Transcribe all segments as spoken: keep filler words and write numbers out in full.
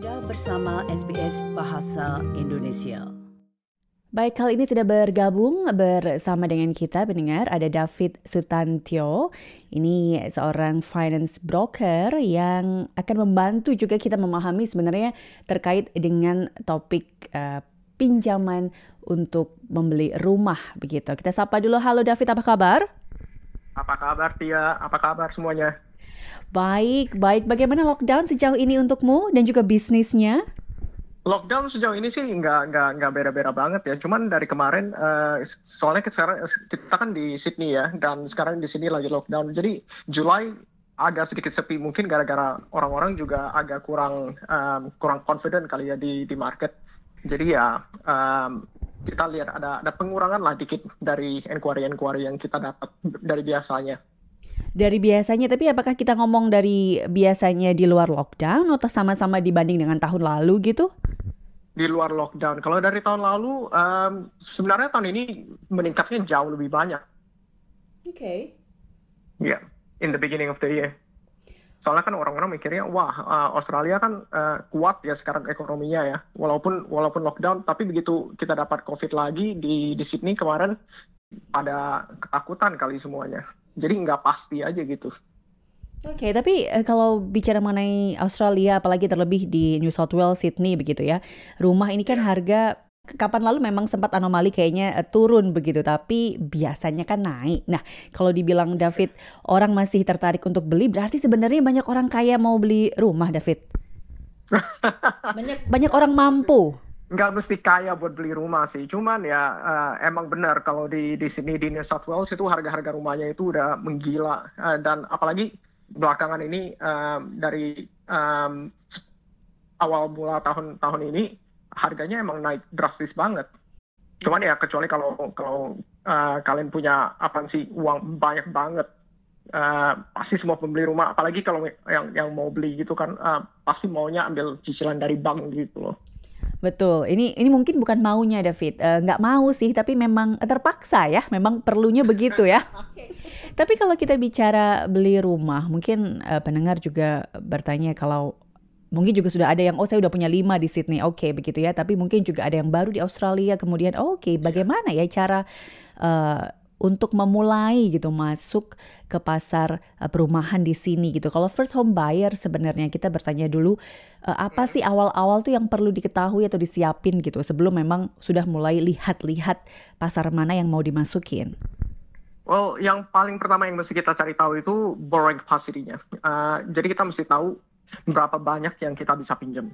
Anda bersama S B S Bahasa Indonesia. Baik, kali ini sudah bergabung bersama dengan kita pendengar ada David Sutantio. Ini seorang finance broker yang akan membantu juga kita memahami sebenarnya terkait dengan topik uh, pinjaman untuk membeli rumah begitu. Kita sapa dulu. Halo David, apa kabar? Apa kabar Tia? Apa kabar semuanya? Baik, baik. Bagaimana lockdown sejauh ini untukmu dan juga bisnisnya? Lockdown sejauh ini sih nggak nggak nggak beda-beda banget ya. Cuman dari kemarin, uh, soalnya sekarang kita kan di Sydney ya, dan sekarang di sini lagi lockdown. Jadi Julai agak sedikit sepi, mungkin gara-gara orang-orang juga agak kurang um, kurang confident kali ya di di market. Jadi ya um, kita lihat ada ada pengurangan lah dikit dari inquiry-inquiry yang kita dapat dari biasanya. Dari biasanya, tapi apakah kita ngomong dari biasanya di luar lockdown atau sama-sama dibanding dengan tahun lalu gitu? Di luar lockdown. Kalau dari tahun lalu, um, sebenarnya tahun ini meningkatnya jauh lebih banyak. Oke. Okay. Ya, yeah, in the beginning of the year. Soalnya kan orang-orang mikirnya, wah uh, Australia kan uh, kuat ya sekarang ekonominya ya. Walaupun walaupun lockdown, tapi begitu kita dapat COVID lagi di di Sydney kemarin, ada ketakutan kali semuanya. Jadi nggak pasti aja gitu. Oke, okay, tapi uh, kalau bicara mengenai Australia, apalagi terlebih di New South Wales, Sydney begitu ya, rumah ini kan harga kapan lalu memang sempat anomali kayaknya uh, turun begitu, tapi biasanya kan naik. Nah, kalau dibilang David, orang masih tertarik untuk beli, berarti sebenarnya banyak orang kaya mau beli rumah, David. banyak banyak orang mampu. Nggak mesti kaya buat beli rumah sih, cuman ya uh, emang benar kalau di di sini di New South Wales itu harga-harga rumahnya itu udah menggila, uh, dan apalagi belakangan ini um, dari um, awal mula tahun tahun ini harganya emang naik drastis banget. Cuman ya kecuali kalau kalau uh, kalian punya apa sih uang banyak banget, uh, pasti semua pembeli rumah, apalagi kalau yang yang mau beli gitu kan uh, pasti maunya ambil cicilan dari bank gitu loh. Betul, ini ini mungkin bukan maunya David, uh, nggak mau sih, tapi memang terpaksa ya, memang perlunya begitu ya. Okay. Tapi kalau kita bicara beli rumah, mungkin uh, pendengar juga bertanya kalau mungkin juga sudah ada yang, oh saya udah punya lima di Sydney, oke okay, begitu ya. Tapi mungkin juga ada yang baru di Australia, kemudian oh, oke okay, bagaimana ya cara uh, untuk memulai gitu masuk ke pasar uh, perumahan di sini gitu. Kalau first home buyer sebenarnya kita bertanya dulu uh, apa sih awal-awal tuh yang perlu diketahui atau disiapin gitu sebelum memang sudah mulai lihat-lihat pasar mana yang mau dimasukin. Well, yang paling pertama yang mesti kita cari tahu itu borrowing capacity-nya. Uh, jadi kita mesti tahu berapa banyak yang kita bisa pinjam.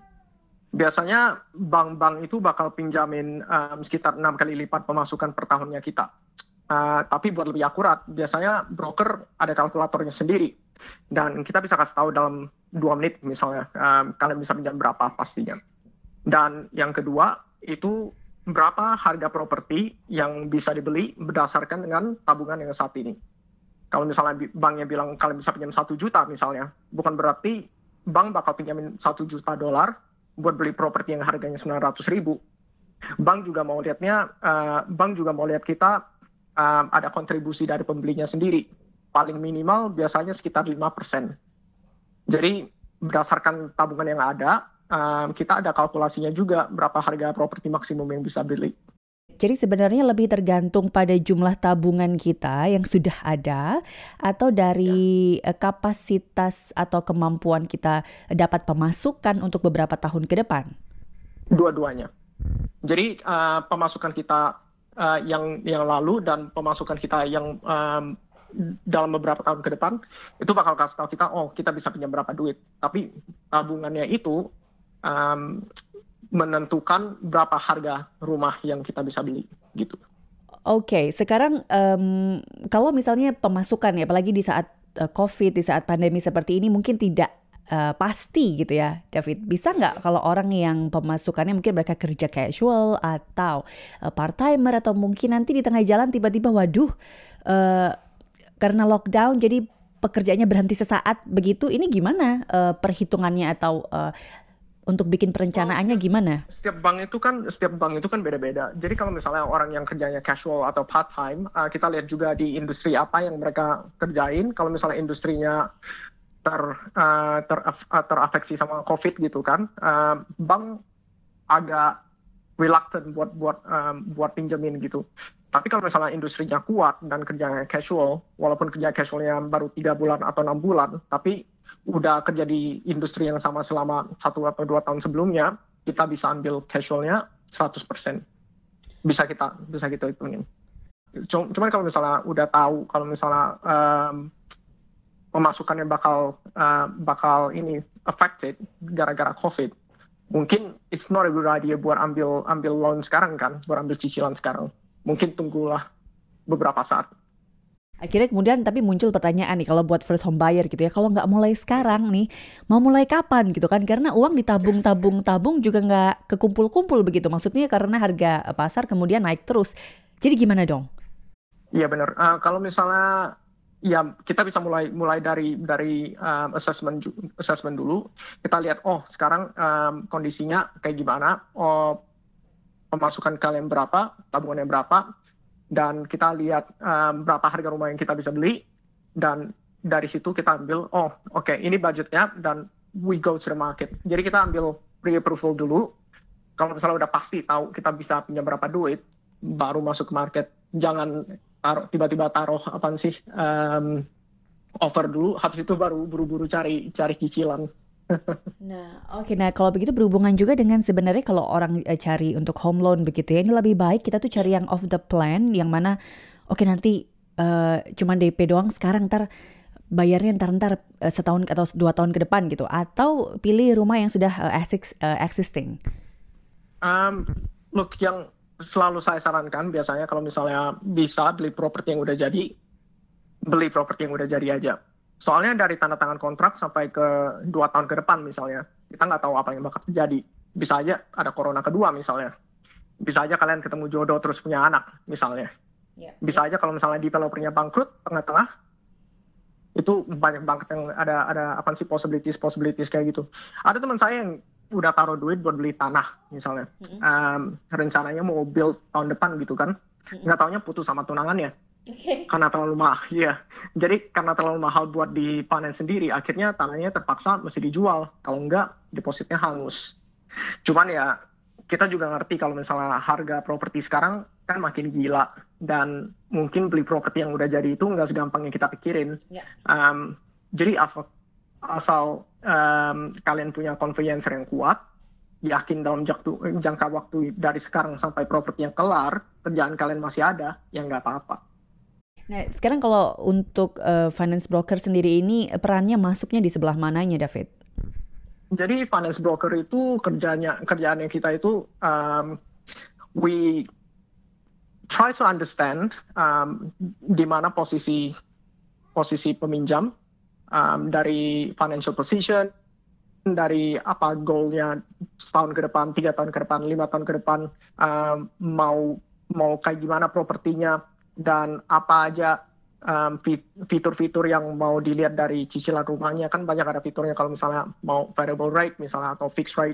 Biasanya bank-bank itu bakal pinjamin um, sekitar enam kali lipat pemasukan per tahunnya kita. Uh, tapi buat lebih akurat, biasanya broker ada kalkulatornya sendiri. Dan kita bisa kasih tahu dalam dua menit misalnya, um, kalian bisa pinjam berapa pastinya. Dan yang kedua, itu berapa harga properti yang bisa dibeli berdasarkan dengan tabungan yang saat ini. Kalau misalnya banknya bilang kalian bisa pinjam satu juta misalnya, bukan berarti bank bakal pinjamin satu juta dolar buat beli properti yang harganya sembilan ratus ribu. Bank juga mau lihatnya, uh, bank juga mau lihat kita um, ada kontribusi dari pembelinya sendiri. Paling minimal biasanya sekitar lima persen. Jadi berdasarkan tabungan yang ada, um, kita ada kalkulasinya juga berapa harga properti maksimum yang bisa beli. Jadi sebenarnya lebih tergantung pada jumlah tabungan kita yang sudah ada atau dari ya. kapasitas atau kemampuan kita dapat pemasukan untuk beberapa tahun ke depan? Dua-duanya. Jadi uh, pemasukan kita uh, yang yang lalu dan pemasukan kita yang um, dalam beberapa tahun ke depan itu bakal kasih tahu kita, oh kita bisa pinjam berapa duit. Tapi tabungannya itu um, menentukan berapa harga rumah yang kita bisa beli gitu. Oke, okay, sekarang um, kalau misalnya pemasukan ya, apalagi di saat uh, COVID, di saat pandemi seperti ini mungkin tidak uh, pasti gitu ya, David. Bisa nggak kalau orang yang pemasukannya mungkin mereka kerja casual atau uh, part-timer atau mungkin nanti di tengah jalan tiba-tiba waduh uh, karena lockdown jadi pekerjaannya berhenti sesaat begitu, ini gimana uh, perhitungannya atau uh, untuk bikin perencanaannya setiap, gimana? Setiap bank itu kan setiap bank itu kan beda-beda. Jadi kalau misalnya orang yang kerjanya casual atau part time, uh, kita lihat juga di industri apa yang mereka kerjain. Kalau misalnya industrinya ter, uh, ter, uh, terafeksi sama COVID gitu kan, uh, bank agak reluctant buat buat um, buat pinjemin gitu. Tapi kalau misalnya industrinya kuat dan kerjanya casual, walaupun kerja casualnya baru tiga bulan atau enam bulan, tapi udah kerja di industri yang sama selama satu atau dua tahun sebelumnya, kita bisa ambil casualnya seratus persen. Bisa kita bisa kita hitungin. Cuman kalau misalnya udah tahu kalau misalnya um, pemasukannya bakal uh, bakal ini affected gara-gara COVID, mungkin it's not a good idea buat ambil ambil loan sekarang kan, buat ambil cicilan sekarang. Mungkin tunggulah beberapa saat. Akhirnya kemudian tapi muncul pertanyaan nih, kalau buat first home buyer gitu ya, kalau nggak mulai sekarang nih, mau mulai kapan gitu kan? Karena uang ditabung-tabung-tabung juga nggak kekumpul-kumpul begitu. Maksudnya karena harga pasar kemudian naik terus. Jadi gimana dong? Iya benar. Uh, kalau misalnya ya kita bisa mulai mulai dari dari um, assessment assessment dulu. Kita lihat oh sekarang um, kondisinya kayak gimana. Oh pemasukan kalian berapa, tabungannya berapa, dan kita lihat um, berapa harga rumah yang kita bisa beli, dan dari situ kita ambil, oh oke okay, ini budgetnya, dan we go to the market. Jadi kita ambil pre-approval dulu, kalau misalnya udah pasti tahu kita bisa pinjam berapa duit, baru masuk ke market. Jangan taruh, tiba-tiba taruh apa sih, um, offer dulu, habis itu baru buru-buru cari cari cicilan. Nah, oke. Okay. Nah, kalau begitu berhubungan juga dengan sebenarnya kalau orang uh, cari untuk home loan begitu ya, ini lebih baik kita tuh cari yang off the plan, yang mana oke okay, nanti uh, cuma D P doang sekarang, ntar bayarnya ntar ntar uh, setahun atau dua tahun ke depan gitu, atau pilih rumah yang sudah uh, exist, uh, existing. Um, look, yang selalu saya sarankan biasanya kalau misalnya bisa beli properti yang udah jadi, beli properti yang udah jadi aja. Soalnya dari tanda tangan kontrak sampai ke dua tahun ke depan misalnya, kita nggak tahu apa yang bakal terjadi. Bisa aja ada corona kedua misalnya. Bisa aja kalian ketemu jodoh terus punya anak misalnya. Yeah. Bisa aja kalau misalnya developernya bangkrut tengah-tengah, itu banyak banget yang ada ada apa sih possibilities possibilities kayak gitu. Ada teman saya yang udah taruh duit buat beli tanah misalnya. Mm-hmm. Um, rencananya mau build tahun depan gitu kan. Mm-hmm. Nggak taunya putus sama tunangannya. Okay. Karena terlalu mahal, ya. Jadi karena terlalu mahal buat dipanen sendiri, akhirnya tanahnya terpaksa mesti dijual. Kalau enggak, depositnya hangus. Cuman ya, kita juga ngerti kalau misalnya harga properti sekarang kan makin gila. Dan mungkin beli properti yang udah jadi itu nggak segampang yang kita pikirin. Yeah. Um, jadi asal, asal um, kalian punya confidence yang kuat, yakin dalam jangka, jangka waktu dari sekarang sampai propertinya kelar, kerjaan kalian masih ada, ya nggak apa-apa. Nah, sekarang kalau untuk uh, finance broker sendiri ini perannya masuknya di sebelah mananya, David? Jadi finance broker itu kerjanya kerjaannya kita itu um, we try to understand um, di mana posisi posisi peminjam um, dari financial position, dari apa goalnya setahun ke depan, tiga tahun ke depan, lima tahun ke depan, um, mau mau kayak gimana propertinya. Dan apa aja um, fitur-fitur yang mau dilihat dari cicilan rumahnya. Kan banyak ada fiturnya kalau misalnya mau variable rate misalnya atau fixed rate.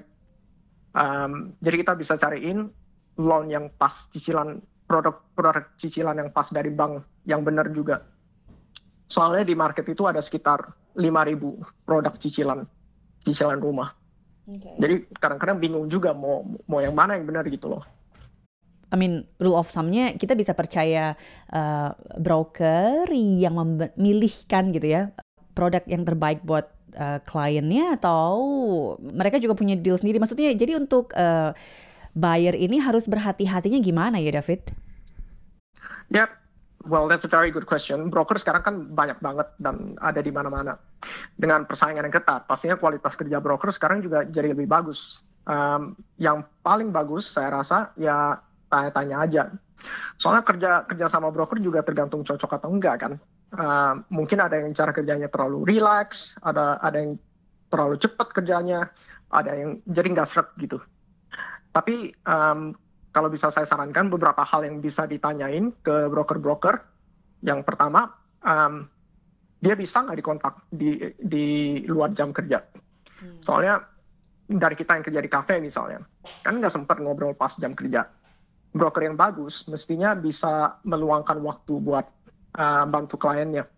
Um, jadi kita bisa cariin loan yang pas, cicilan produk-produk cicilan yang pas dari bank yang benar juga. Soalnya di market itu ada sekitar lima ribu produk cicilan cicilan rumah. Okay. Jadi kadang-kadang bingung juga mau mau yang mana yang benar gitu loh. I mean, rule of thumb-nya kita bisa percaya uh, broker yang memilihkan gitu ya produk yang terbaik buat uh, kliennya, atau mereka juga punya deal sendiri. Maksudnya jadi untuk uh, buyer ini harus berhati-hatinya gimana ya, David? Yep, well that's a very good question. Broker sekarang kan banyak banget dan ada di mana-mana. Dengan persaingan yang ketat, pastinya kualitas kerja broker sekarang juga jadi lebih bagus. Um, yang paling bagus saya rasa ya tanya-tanya aja. Soalnya kerja kerja sama broker juga tergantung cocok atau enggak kan. Uh, mungkin ada yang cara kerjanya terlalu relax, ada ada yang terlalu cepat kerjanya, ada yang jadi nggak seret gitu. Tapi um, kalau bisa saya sarankan beberapa hal yang bisa ditanyain ke broker-broker. Yang pertama, um, dia bisa nggak dikontak di di luar jam kerja. Soalnya dari kita yang kerja di kafe misalnya, kan nggak sempat ngobrol pas jam kerja. Broker yang bagus mestinya bisa meluangkan waktu buat uh, bantu kliennya.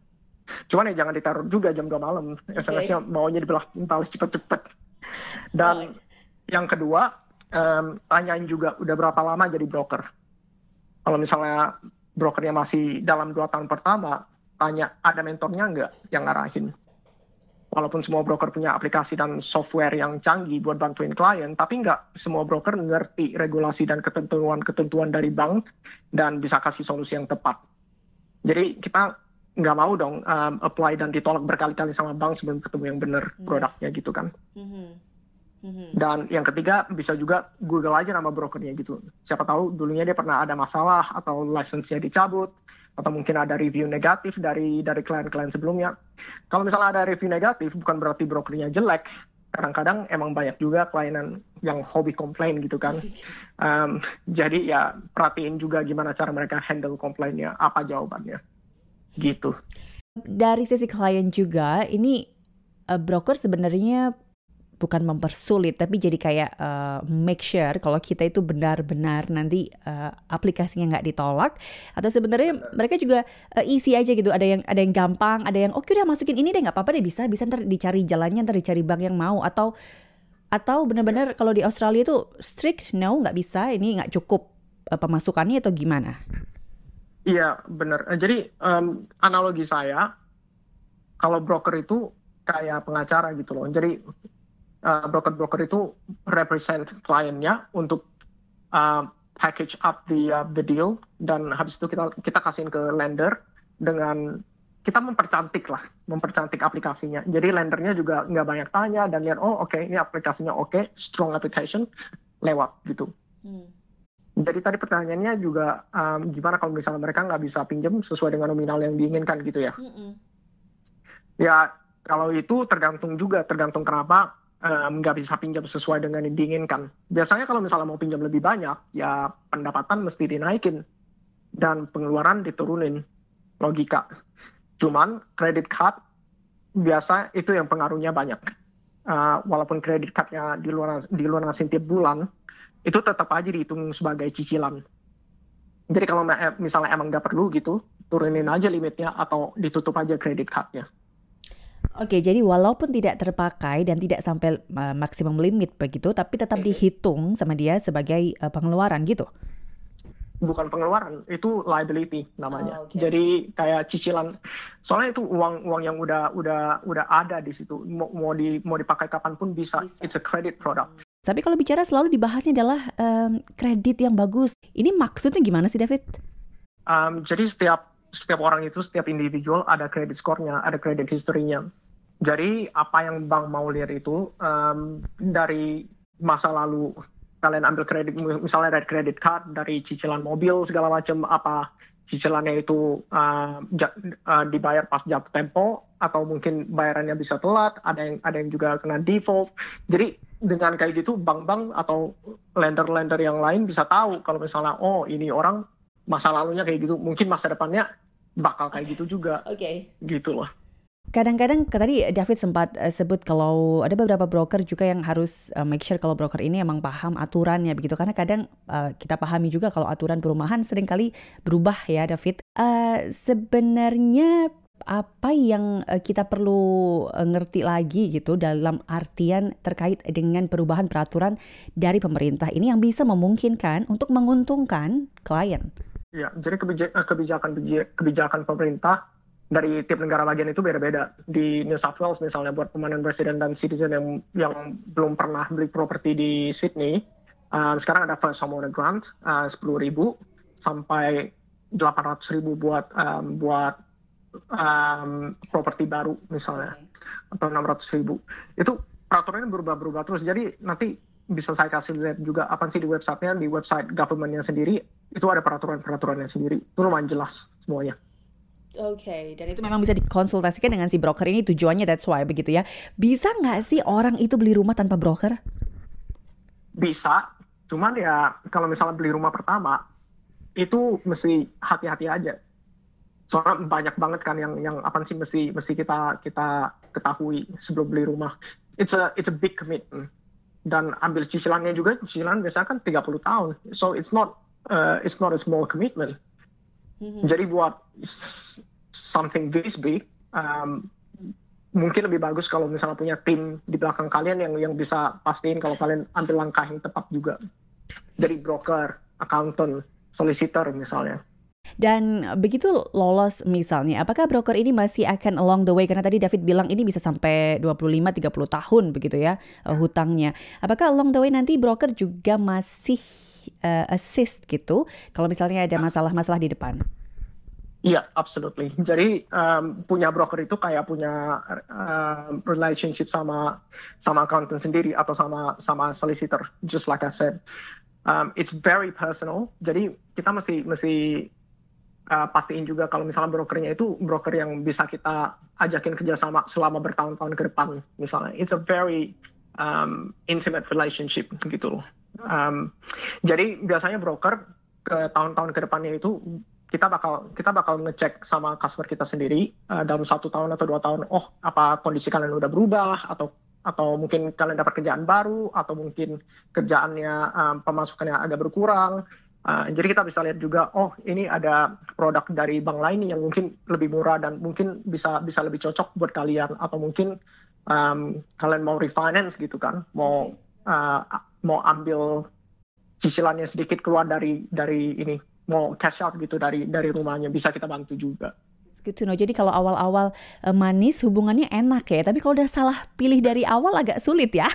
Cuman ya jangan diteror juga jam dua malam. S M S-nya maunya dibalas cepet-cepet. Dan yang kedua, um, tanyain juga udah berapa lama jadi broker. Kalau misalnya brokernya masih dalam dua tahun pertama, tanya ada mentornya nggak yang ngarahin. Walaupun semua broker punya aplikasi dan software yang canggih buat bantuin klien, tapi nggak semua broker ngerti regulasi dan ketentuan-ketentuan dari bank dan bisa kasih solusi yang tepat. Jadi kita nggak mau dong um, apply dan ditolak berkali-kali sama bank sebelum ketemu yang benar produknya gitu kan. Mm-hmm. Mm-hmm. Dan yang ketiga bisa juga Google aja nama brokernya gitu. Siapa tahu dulunya dia pernah ada masalah atau license-nya dicabut atau mungkin ada review negatif dari dari klien-klien sebelumnya. Kalau misalnya ada review negatif bukan berarti brokernya jelek. Kadang-kadang emang banyak juga klien yang hobi komplain gitu kan. Um, jadi ya perhatiin juga gimana cara mereka handle komplainnya, apa jawabannya. Gitu. Dari sisi klien juga, ini uh, broker sebenarnya bukan mempersulit, tapi jadi kayak uh, make sure kalau kita itu benar-benar nanti uh, aplikasinya nggak ditolak, atau sebenarnya mereka juga uh, easy aja gitu, ada yang ada yang gampang, ada yang oke udah masukin ini deh nggak apa-apa deh, bisa bisa ntar dicari jalannya, ntar dicari bank yang mau, atau atau benar-benar kalau di Australia itu strict, no nggak bisa, ini nggak cukup uh, pemasukannya atau gimana? Iya benar. Jadi um, analogi saya kalau broker itu kayak pengacara gitu loh. Jadi Uh, broker-broker itu represent kliennya untuk uh, package up the uh, the deal, dan habis itu kita kita kasihin ke lender dengan kita mempercantik lah, mempercantik aplikasinya. Jadi lendernya juga nggak banyak tanya dan lihat oh oke okay, ini aplikasinya oke, okay, strong application, lewat gitu. Hmm. Jadi tadi pertanyaannya juga um, gimana kalau misalnya mereka nggak bisa pinjam sesuai dengan nominal yang diinginkan gitu ya? Mm-mm. Ya kalau itu tergantung juga, tergantung kenapa nggak um, bisa pinjam sesuai dengan yang diinginkan. Biasanya kalau misalnya mau pinjam lebih banyak, ya pendapatan mesti dinaikin dan pengeluaran diturunin, logika. Cuman credit card biasa itu yang pengaruhnya banyak. Uh, walaupun credit cardnya dilunasin tiap bulan, itu tetap aja dihitung sebagai cicilan. Jadi kalau misalnya emang nggak perlu gitu, turunin aja limitnya atau ditutup aja credit cardnya. Oke, jadi walaupun tidak terpakai dan tidak sampai uh, maksimum limit begitu, tapi tetap dihitung sama dia sebagai uh, pengeluaran gitu? Bukan pengeluaran, itu liability namanya. Oh, okay. Jadi kayak cicilan. Soalnya itu uang uang yang udah udah udah ada di situ. Mau mau, di, mau dipakai kapanpun bisa. bisa. It's a credit product. Tapi kalau bicara selalu dibahasnya adalah um, kredit yang bagus. Ini maksudnya gimana sih, David? Um, jadi setiap setiap orang itu, setiap individual ada credit score-nya, ada credit history-nya. Jadi apa yang bank mau lihat itu um, dari masa lalu kalian ambil kredit, misalnya dari credit card, dari cicilan mobil segala macam, apa cicilannya itu uh, j- uh, dibayar pas jatuh tempo atau mungkin bayarannya bisa telat, ada yang ada yang juga kena default. Jadi dengan kayak gitu bank-bank atau lender-lender yang lain bisa tahu kalau misalnya oh ini orang masa lalunya kayak gitu, mungkin masa depannya bakal kayak gitu juga. Oke. Okay. Gitu loh. Kadang-kadang tadi David sempat uh, sebut kalau ada beberapa broker juga yang harus uh, make sure kalau broker ini emang paham aturannya begitu, karena kadang uh, kita pahami juga kalau aturan perumahan seringkali berubah ya David. Uh, sebenarnya apa yang uh, kita perlu uh, ngerti lagi gitu dalam artian terkait dengan perubahan peraturan dari pemerintah ini yang bisa memungkinkan untuk menguntungkan klien? Ya, jadi kebijakan kebijakan pemerintah dari tiap negara bagian itu beda-beda. Di New South Wales misalnya buat permanent resident dan citizen yang yang belum pernah beli properti di Sydney, uh, sekarang ada first homeowner grant uh, sepuluh ribu sampai delapan ratus ribu buat um, buat um, properti baru misalnya, okay. Atau enam ratus ribu. Itu peraturannya berubah-berubah terus. Jadi nanti bisa saya kasih lihat juga apa sih di websitenya, di website government-nya sendiri itu ada peraturan-peraturannya sendiri. Itu lumayan jelas semuanya. Oke, okay. Dan itu memang bisa dikonsultasikan dengan si broker ini, tujuannya that's why begitu ya. Bisa nggak sih orang itu beli rumah tanpa broker? Bisa, cuman ya kalau misalnya beli rumah pertama itu mesti hati-hati aja. Soalnya banyak banget kan yang yang apa sih mesti mesti kita kita ketahui sebelum beli rumah. It's a it's a big commitment. Dan ambil cicilannya juga, cicilan biasanya kan tiga puluh tahun. So it's not uh, it's not a small commitment. Mm-hmm. Jadi buat something this big um, mungkin lebih bagus kalau misalnya punya tim di belakang kalian yang yang bisa pastiin kalau kalian ambil langkah yang tepat juga. Dari broker, accountant, solicitor misalnya. Dan begitu lolos misalnya, apakah broker ini masih akan along the way? Karena tadi David bilang ini bisa sampai dua puluh lima sampai tiga puluh tahun begitu ya uh, hutangnya. Apakah along the way nanti broker juga masih uh, assist gitu kalau misalnya ada masalah-masalah di depan? Iya, yeah, absolutely. Jadi um, punya broker itu kayak punya uh, relationship sama sama accountant sendiri atau sama sama solicitor, just like I said. Um, it's very personal. Jadi kita mesti mesti Uh, pastiin juga kalau misalnya brokernya itu broker yang bisa kita ajakin kerjasama selama bertahun-tahun ke depan misalnya. It's a very um, intimate relationship gitu loh. Um, jadi biasanya broker ke tahun-tahun ke depannya itu kita bakal kita bakal ngecek sama customer kita sendiri uh, dalam satu tahun atau dua tahun. Oh, apa kondisi kalian udah berubah atau atau mungkin kalian dapat kerjaan baru atau mungkin kerjaannya um, pemasukannya agak berkurang. Uh, jadi kita bisa lihat juga, oh ini ada produk dari bank lain yang mungkin lebih murah dan mungkin bisa bisa lebih cocok buat kalian atau mungkin um, kalian mau refinance gitu kan, mau uh, mau ambil cicilannya sedikit keluar dari dari ini, mau cash out gitu dari dari rumahnya, bisa kita bantu juga. Gitu no. Jadi kalau awal-awal uh, manis hubungannya enak ya, tapi kalau udah salah pilih dari awal agak sulit ya.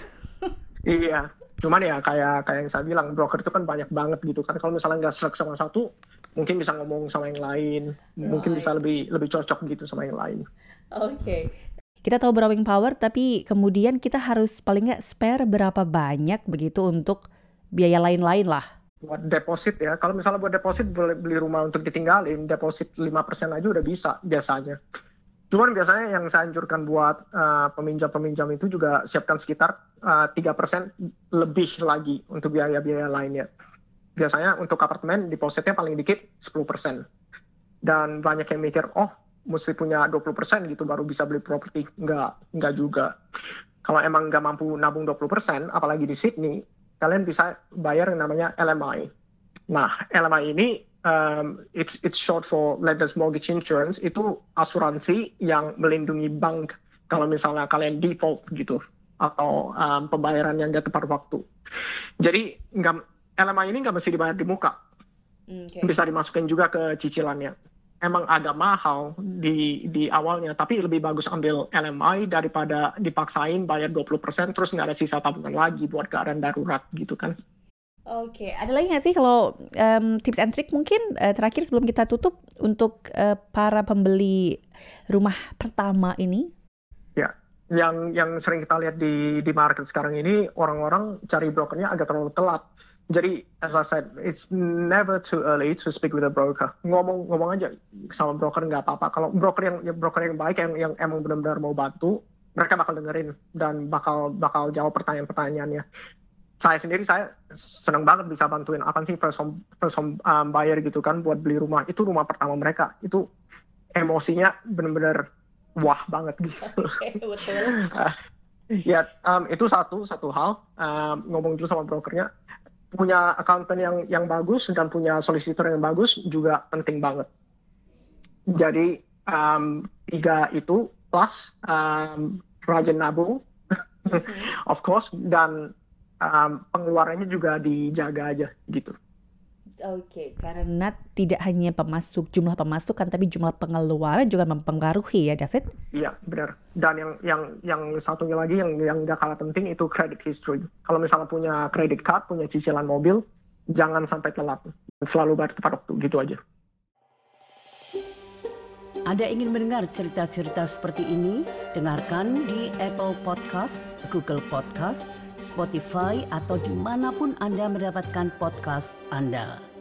Iya. Cuman ya kayak kayak yang saya bilang, broker itu kan banyak banget gitu kan. Kalau misalnya nggak serak sama satu, mungkin bisa ngomong sama yang lain, right. Mungkin bisa lebih lebih cocok gitu sama yang lain. Oke. Okay. Kita tahu borrowing power, tapi kemudian kita harus paling nggak spare berapa banyak begitu untuk biaya lain-lain lah. Buat deposit ya, kalau misalnya buat deposit beli rumah untuk ditinggalin, deposit lima persen aja udah bisa biasanya. Cuman biasanya yang saya anjurkan buat uh, peminjam-peminjam itu juga siapkan sekitar uh, tiga persen lebih lagi untuk biaya-biaya lainnya. Biasanya untuk apartemen depositnya paling dikit sepuluh persen. Dan banyak yang mikir, oh mesti punya dua puluh persen gitu baru bisa beli properti. Enggak, enggak juga. Kalau emang nggak mampu nabung dua puluh persen, apalagi di Sydney, kalian bisa bayar yang namanya L M I. Nah, L M I ini Um, it's it's short for Lenders Mortgage Insurance, itu asuransi yang melindungi bank kalau misalnya kalian default gitu atau um, pembayaran yang nggak tepat waktu. Jadi nggak, L M I ini nggak mesti dibayar di muka, okay. Bisa dimasukin juga ke cicilannya. Emang agak mahal di di awalnya, tapi lebih bagus ambil L M I daripada dipaksain bayar dua puluh persen terus nggak ada sisa tabungan lagi buat keadaan darurat gitu kan. Oke, okay. Ada lagi nggak sih kalau um, tips and trick mungkin uh, terakhir sebelum kita tutup untuk uh, para pembeli rumah pertama ini? Ya, yang yang sering kita lihat di di market sekarang ini orang-orang cari brokernya agak terlalu telat. Jadi, as I said, it's never too early to speak with a broker. Ngomong ngomong aja sama broker nggak apa-apa. Kalau broker yang broker yang baik yang yang emang benar-benar mau bantu, mereka bakal dengerin dan bakal bakal jawab pertanyaan-pertanyaannya. Saya sendiri saya senang banget bisa bantuin apa sih first home first home um, buyer gitu kan buat beli rumah, itu rumah pertama mereka, itu emosinya benar-benar wah banget gitu. Okay, betul. uh, ya um, itu satu satu hal, um, ngomong dulu sama brokernya, punya accountant yang yang bagus dan punya solicitor yang bagus juga penting banget. Jadi um, tiga itu plus um, rajin nabung, of course, dan Um, pengeluarannya juga dijaga aja gitu. Oke, okay, karena tidak hanya pemasuk jumlah pemasukan tapi jumlah pengeluaran juga mempengaruhi ya, David? Iya, benar. Dan yang yang yang satunya lagi yang yang gak kalah penting itu credit history. Kalau misalnya punya credit card, punya cicilan mobil, jangan sampai telat. Selalu bayar tepat waktu, gitu aja. Anda ingin mendengar cerita-cerita seperti ini? Dengarkan di Apple Podcast, Google Podcast, Spotify, atau dimanapun Anda mendapatkan podcast Anda.